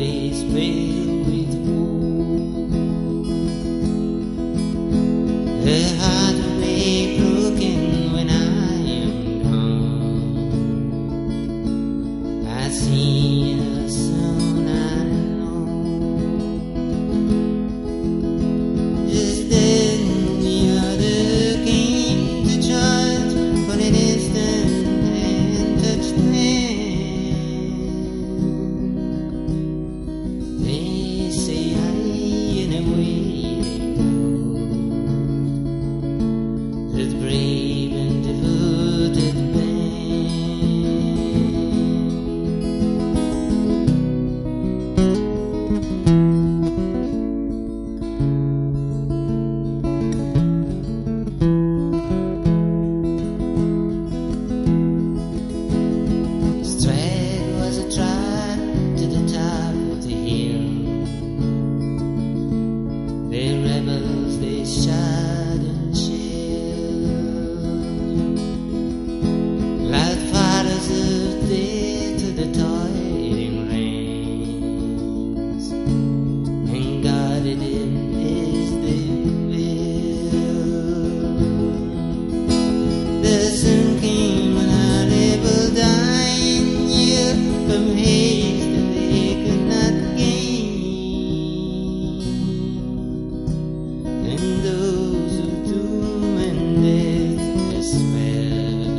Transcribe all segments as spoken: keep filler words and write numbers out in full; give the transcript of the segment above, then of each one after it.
face filled with woe. Her heart will be broken when I am gone. I see her soon, I know. Just then the other came to charge for an instant and touched hand. They say I in a way they go, this brave and devoted Stride was a trot to the top of the hill. The rebels they shot and shelled. Loud fighters of death to the toiling ranks, and guarded him as they will. The sun came and a rebel died from haste that they could not gain, and those who doom and death despair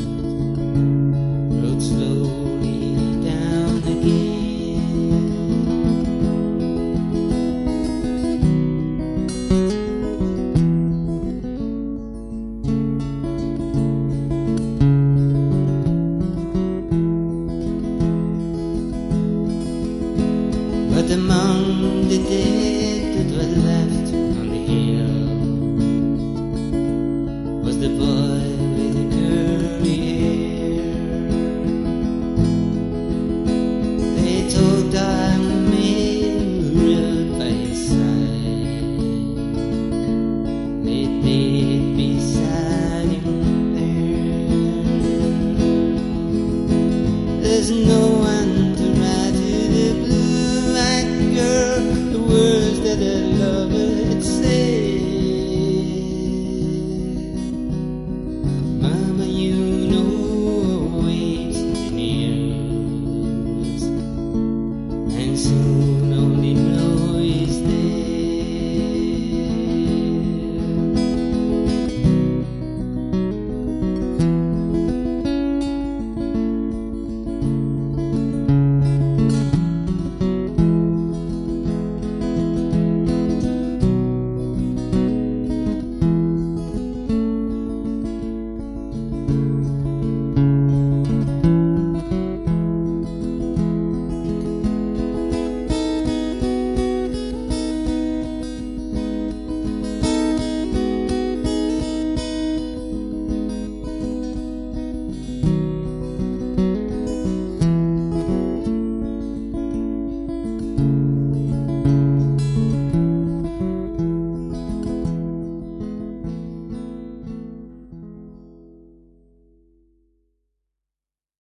rode slowly down again. But among the dead that were left on the hill was the boy with the curly hair. They told our men who rode by his side, they laid beside him there. There's no one